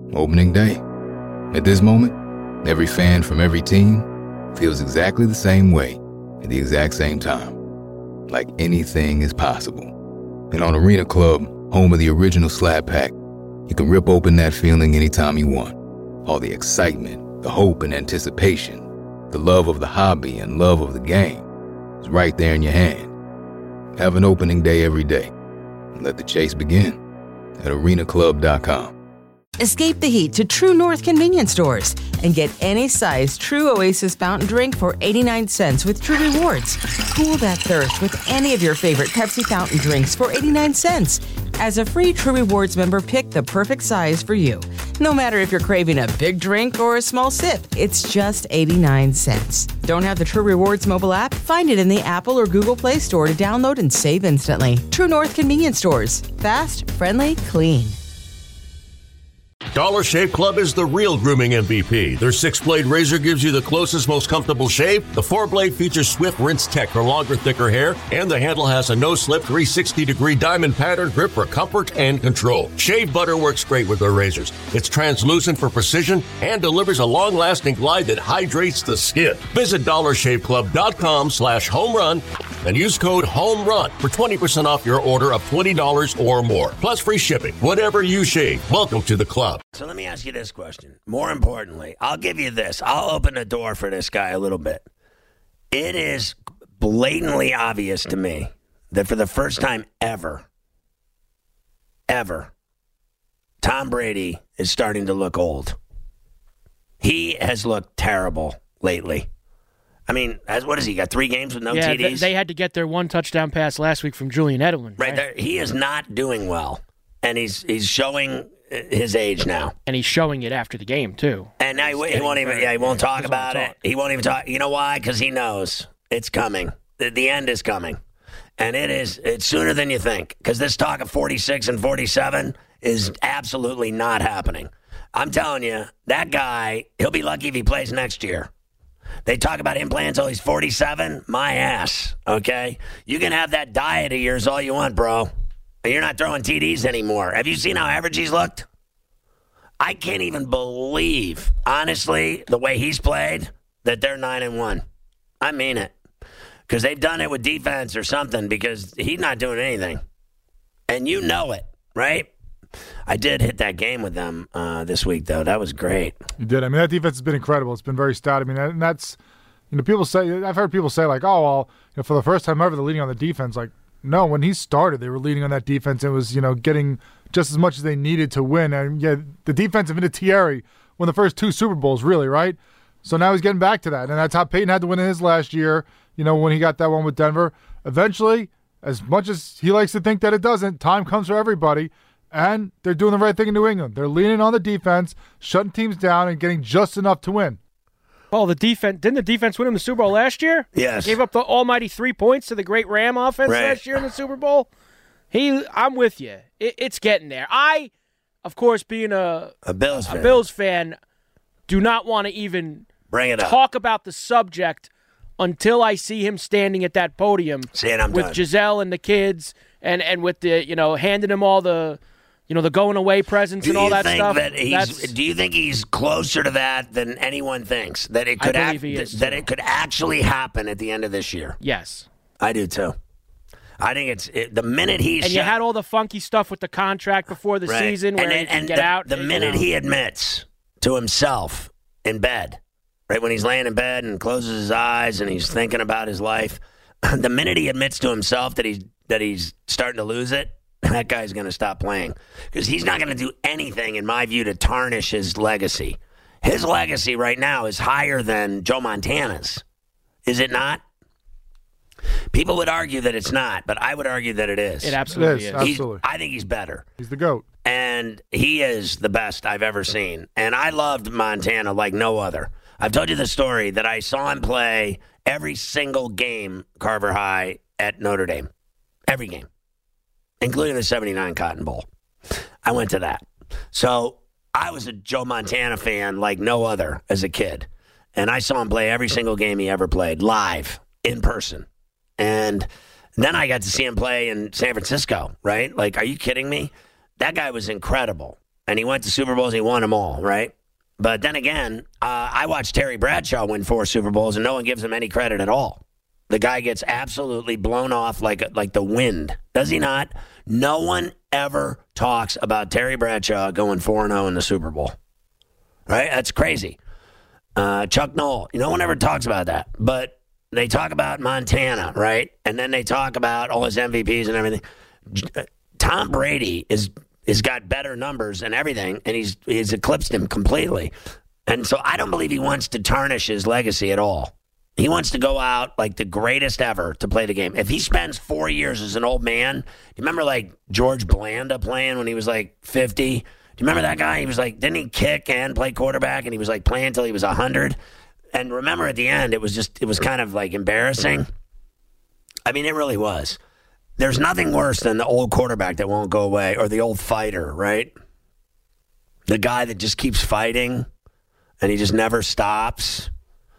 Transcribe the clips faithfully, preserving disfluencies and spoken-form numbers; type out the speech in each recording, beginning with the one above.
Opening day. At this moment, every fan from every team feels exactly the same way at the exact same time. Like anything is possible. And on Arena Club, home of the original Slap Pack, you can rip open that feeling anytime you want. All the excitement, the hope and anticipation, the love of the hobby and love of the game is right there in your hand. Have an opening day every day. And let the chase begin at arena club dot com. Escape the heat to True North convenience stores and get any size True Oasis fountain drink for eighty-nine cents with True Rewards. Cool that thirst with any of your favorite Pepsi fountain drinks for eighty-nine cents. As a free True Rewards member, pick the perfect size for you. No matter if you're craving a big drink or a small sip, it's just eighty-nine cents. Don't have the True Rewards mobile app? Find it in the Apple or Google Play Store to download and save instantly. True North convenience stores. Fast, friendly, clean. Dollar Shave Club is the real grooming M V P. Their six-blade razor gives you the closest, most comfortable shave. The four-blade features swift rinse tech for longer, thicker hair. And the handle has a no-slip three hundred sixty degree diamond pattern grip for comfort and control. Shave butter works great with their razors. It's translucent for precision and delivers a long-lasting glide that hydrates the skin. Visit dollar shave club dot com slash home run and use code HOMERUN for twenty percent off your order of twenty dollars or more. Plus free shipping. Whatever you shave, welcome to the club. So let me ask you this question. More importantly, I'll give you this. I'll open the door for this guy a little bit. It is blatantly obvious to me that for the first time ever, ever, Tom Brady is starting to look old. He has looked terrible lately. I mean, as what has he got? Three games with no yeah, T Ds? Th- they had to get their one touchdown pass last week from Julian Edelman. Right, right? there, he is not doing well, and he's he's showing his age now, and he's showing it after the game too. And now he, he won't even yeah he won't talk about it. He won't even talk. You know why? Because he knows it's coming. The, the end is coming, and it is it's sooner than you think. Because this talk of forty-six and forty-seven is absolutely not happening. I'm telling you, that guy, he'll be lucky if he plays next year. They talk about him playing until he's forty-seven. My ass, okay? You can have that diet of yours all you want, bro. You're not throwing T Ds anymore. Have you seen how average he's looked? I can't even believe, honestly, the way he's played, that they're nine and one. I mean it. Because they've done it with defense or something, because he's not doing anything. And you know it, right? I did hit that game with them uh, this week, though. That was great. You did. I mean, that defense has been incredible. It's been very stout. I mean, and that's, you know, people say, I've heard people say, like, oh, well, you know, for the first time ever, they're leading on the defense. Like, no, when he started, they were leading on that defense. It was, you know, getting just as much as they needed to win. And, yeah, the defense of Vinatieri won the first two Super Bowls, really, right? So now he's getting back to that. And that's how Peyton had to win in his last year, you know, when he got that one with Denver. Eventually, as much as he likes to think that it doesn't, time comes for everybody. And they're doing the right thing in New England. They're leaning on the defense, shutting teams down, and getting just enough to win. Oh, the defense didn't the defense win him the Super Bowl last year? Yes. Gave up the almighty three points to the great Ram offense right. last year in the Super Bowl. He, I'm with you. It, it's getting there. I, of course, being a a Bills a fan, Bills fan do not want to even bring it talk up. about the subject until I see him standing at that podium See, I'm with done. Giselle and the kids, and, and with the you know handing him all the. You know, the going away presents do and all you that think stuff. That he's, do you think he's closer to that than anyone thinks? That it could I act, believe he is, that too. it could actually happen at the end of this year? Yes. I do too. I think it's it, the minute he's And you had all the funky stuff with the contract before the right. season where and, he and, can and get the, out. The and, minute you know. he admits to himself in bed, right when he's laying in bed and closes his eyes and he's thinking about his life, the minute he admits to himself that he's that he's starting to lose it, that guy's going to stop playing because he's not going to do anything, in my view, to tarnish his legacy. His legacy right now is higher than Joe Montana's. Is it not? People would argue that it's not, but I would argue that it is. It absolutely It is, is. He's- absolutely. I think he's better. He's the GOAT. And he is the best I've ever seen. And I loved Montana like no other. I've told you the story that I saw him play every single game, Carver High, at Notre Dame. Every game. Including the seventy-nine Cotton Bowl. I went to that. So I was a Joe Montana fan like no other as a kid. And I saw him play every single game he ever played, live, in person. And then I got to see him play in San Francisco, right? Like, are you kidding me? That guy was incredible. and he went to Super Bowls and he won them all, right? But then again, uh, I watched Terry Bradshaw win four Super Bowls, and no one gives him any credit at all. The guy gets absolutely blown off like like the wind. Does he not? No one ever talks about Terry Bradshaw going four and oh in the Super Bowl. Right? That's crazy. Uh, Chuck Noll, no one ever talks about that. But they talk about Montana, right? And then they talk about all his M V Ps and everything. Tom Brady is has got better numbers and everything, and he's he's eclipsed him completely. And so I don't believe he wants to tarnish his legacy at all. He wants to go out like the greatest ever to play the game. If he spends four years as an old man, you remember like George Blanda playing when he was like fifty? Do you remember that guy? He was like, didn't he kick and play quarterback? And he was like playing until he was one hundred. And remember at the end, it was just, it was kind of like embarrassing. I mean, it really was. There's nothing worse than the old quarterback that won't go away, or the old fighter, right? The guy that just keeps fighting and he just never stops.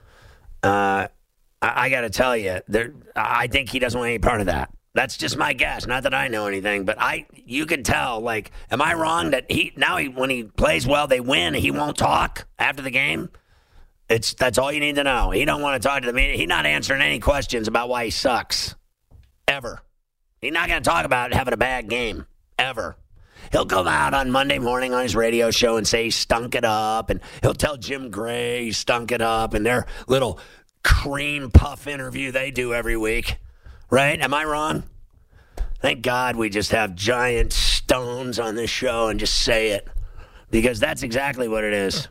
Uh, I, I got to tell you, there, I think he doesn't want any part of that. That's just my guess. Not that I know anything, but I, you can tell. Like, am I wrong that he now he, when he plays well, they win, and he won't talk after the game? It's that's all you need to know. He don't want to talk to the media. He's not answering any questions about why he sucks, ever. He's not going to talk about having a bad game, ever. He'll come out on Monday morning on his radio show and say he stunk it up, and he'll tell Jim Gray he stunk it up in their little cream puff interview they do every week. Right? Am I wrong? Thank God we just have giant stones on this show and just say it, because that's exactly what it is.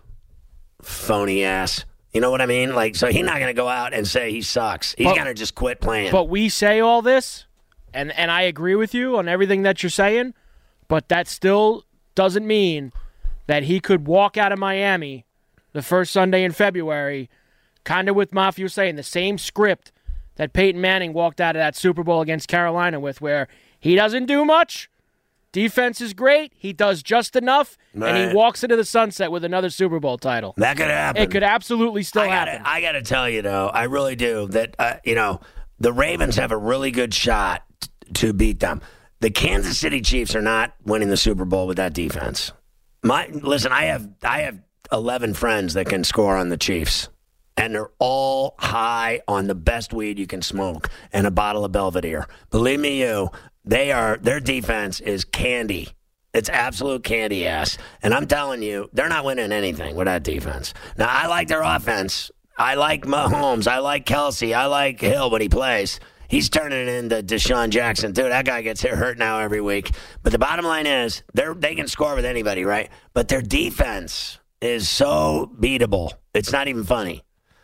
Phony ass. You know what I mean? Like, so he's not going to go out and say he sucks. He's going to just quit playing. But we say all this, and, and I agree with you on everything that you're saying, but that still doesn't mean that he could walk out of Miami the first Sunday in February, kind of with Mafia was saying, the same script that Peyton Manning walked out of that Super Bowl against Carolina with, where he doesn't do much, defense is great, he does just enough, right, and he walks into the sunset with another Super Bowl title. That could happen. It could absolutely still I gotta, happen. I got to tell you, though, I really do, that, uh, you know, the Ravens have a really good shot t- to beat them. The Kansas City Chiefs are not winning the Super Bowl with that defense. My Listen, I have I have eleven friends that can score on the Chiefs. And they're all high on the best weed you can smoke and a bottle of Belvedere. Believe me, you, they are. Their defense is candy. It's absolute candy ass. And I'm telling you, they're not winning anything with that defense. Now, I like their offense. I like Mahomes. I like Kelsey. I like Hill when he plays. He's turning it into Deshaun Jackson, too. That guy gets hurt now every week. But the bottom line is, they're they can score with anybody, right? But their defense is so beatable. It's not even funny.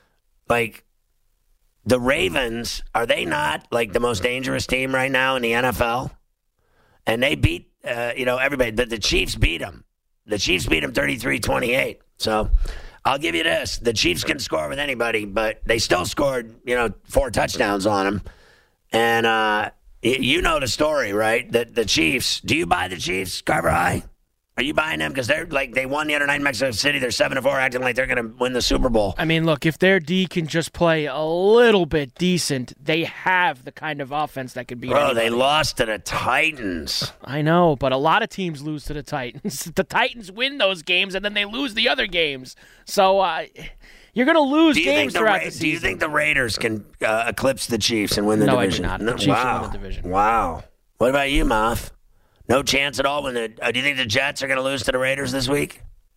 Like, the Ravens, are they not, like, the most dangerous team right now in the N F L? And they beat, uh, you know, everybody. The, the Chiefs beat them. The Chiefs beat them thirty-three twenty-eight. So, I'll give you this. The Chiefs can score with anybody, but they still scored, you know, four touchdowns on them. And uh, you know the story, right? That the Chiefs, do you buy the Chiefs, Carver High? Are you buying them? Because they're like they won the other night in Mexico City. They're seven to four, acting like they're going to win the Super Bowl. I mean, look, if their D can just play a little bit decent, they have the kind of offense that could beat Bro, anybody. they lost to the Titans. I know, but a lot of teams lose to the Titans. The Titans win those games, and then they lose the other games. So uh, you're going to lose games throughout Ra- the season. Do you think the Raiders can uh, eclipse the Chiefs and win the no, division? No, I do not. No, The Chiefs wow. will win the division. Wow. What about you, Moth? No chance at all. When the uh, do you think the Jets are going to lose to the Raiders this week?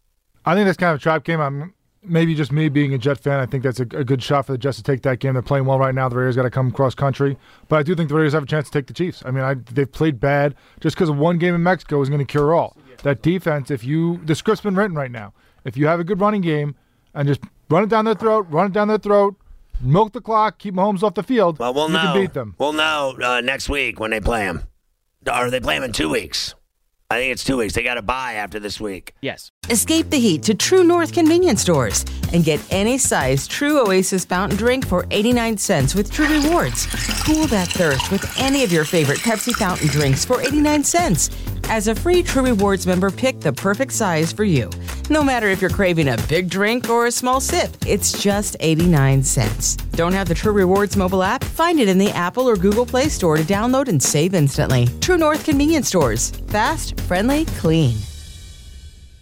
I think that's kind of a trap game. I'm maybe just me being a Jet fan. I think that's a, a good shot for the Jets to take that game. They're playing well right now. The Raiders got to come cross country, but I do think the Raiders have a chance to take the Chiefs. I mean, I, they've played bad. Just because of one game in Mexico is going to cure all. That defense, if you the script's been written right now. If you have a good running game and just run it down their throat, run it down their throat, milk the clock, keep Mahomes off the field, well, we'll you know. can beat them. We'll know uh, next week when they play them. Or they play them in two weeks. I think it's two weeks. They got to bye after this week. Yes. Escape the heat to True North convenience stores and get any size True Oasis fountain drink for eighty-nine cents with True Rewards. Cool that thirst with any of your favorite Pepsi fountain drinks for eighty-nine cents. As a free True Rewards member, pick the perfect size for you. No matter if you're craving a big drink or a small sip, it's just eighty-nine cents. Don't have the True Rewards mobile app? Find it in the Apple or Google Play Store to download and save instantly. True North convenience stores. Fast, friendly, clean.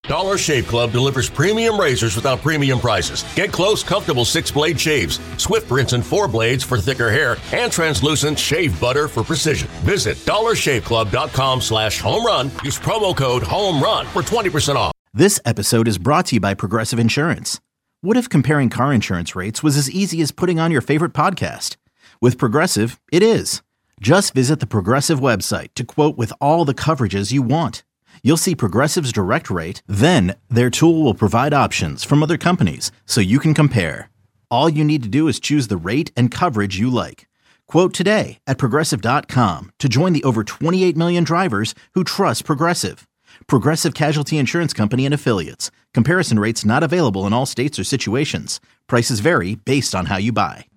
Dollar Shave Club delivers premium razors without premium prices. Get close, comfortable six-blade shaves, swift rinse and four blades for thicker hair, and translucent shave butter for precision. Visit dollar shave club dot com slash home run. Use promo code HOMERUN for twenty percent off. This episode is brought to you by Progressive Insurance. What if comparing car insurance rates was as easy as putting on your favorite podcast? With Progressive, it is. Just visit the Progressive website to quote with all the coverages you want. You'll see Progressive's direct rate, then their tool will provide options from other companies so you can compare. All you need to do is choose the rate and coverage you like. Quote today at progressive dot com to join the over twenty-eight million drivers who trust Progressive. Progressive Casualty Insurance Company and Affiliates. Comparison rates not available in all states or situations. Prices vary based on how you buy.